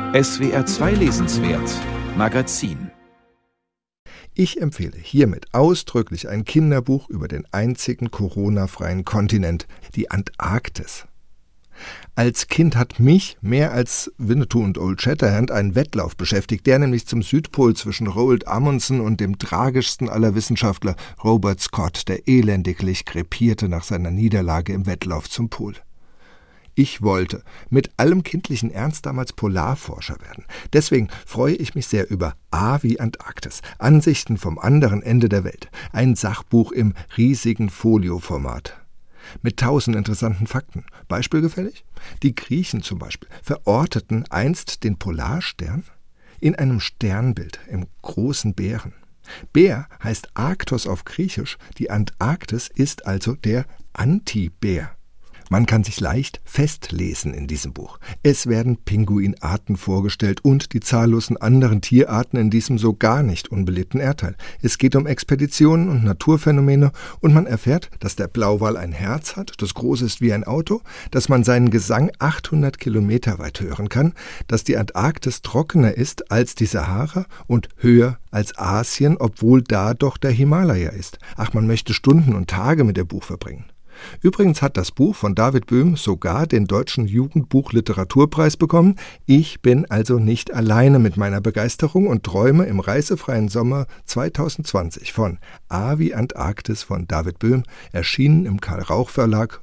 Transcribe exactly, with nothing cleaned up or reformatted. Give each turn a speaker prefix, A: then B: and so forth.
A: S W R zwei Lesenswert Magazin.
B: Ich empfehle hiermit ausdrücklich ein Kinderbuch über den einzigen Corona-freien Kontinent, die Antarktis. Als Kind hat mich mehr als Winnetou und Old Shatterhand ein Wettlauf beschäftigt, der nämlich zum Südpol zwischen Roald Amundsen und dem tragischsten aller Wissenschaftler, Robert Scott, der elendiglich krepierte nach seiner Niederlage im Wettlauf zum Pol. Ich wollte mit allem kindlichen Ernst damals Polarforscher werden. Deswegen freue ich mich sehr über A wie Antarktis, Ansichten vom anderen Ende der Welt, ein Sachbuch im riesigen Folioformat. Mit tausend interessanten Fakten. Beispielgefällig? Die Griechen zum Beispiel verorteten einst den Polarstern in einem Sternbild, im großen Bären. Bär heißt Arktos auf Griechisch, die Antarktis ist also der Antibär. Man kann sich leicht festlesen in diesem Buch. Es werden Pinguinarten vorgestellt und die zahllosen anderen Tierarten in diesem so gar nicht unbelebten Erdteil. Es geht um Expeditionen und Naturphänomene und man erfährt, dass der Blauwal ein Herz hat, das groß ist wie ein Auto, dass man seinen Gesang achthundert Kilometer weit hören kann, dass die Antarktis trockener ist als die Sahara und höher als Asien, obwohl da doch der Himalaya ist. Ach, man möchte Stunden und Tage mit dem Buch verbringen. Übrigens hat das Buch von David Böhm sogar den Deutschen Jugendbuch-Literaturpreis bekommen. Ich bin also nicht alleine mit meiner Begeisterung und träume im reisefreien Sommer zweitausendzwanzig von A wie Antarktis von David Böhm, erschienen im Karl-Rauch-Verlag